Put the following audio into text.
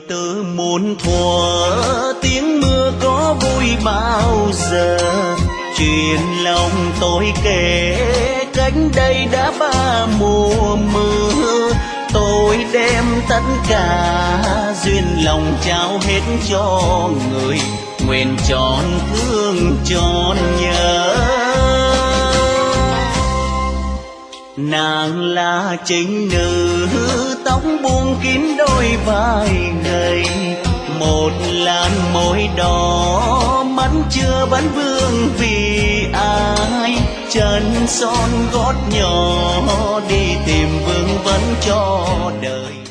từ muôn thuở tiếng mưa có vui bao giờ. Chuyện lòng tôi kể cách đây đã ba mùa mưa. Tôi đem tất cả duyên lòng trao hết cho người, nguyện trọn thương trọn nhớ. Nàng là chính nữ tóc buông kín đôi vai gầy, một làn môi đỏ mắt chưa bắn vương vì ai. Chân son gót nhỏ đi tìm vương vấn cho đời.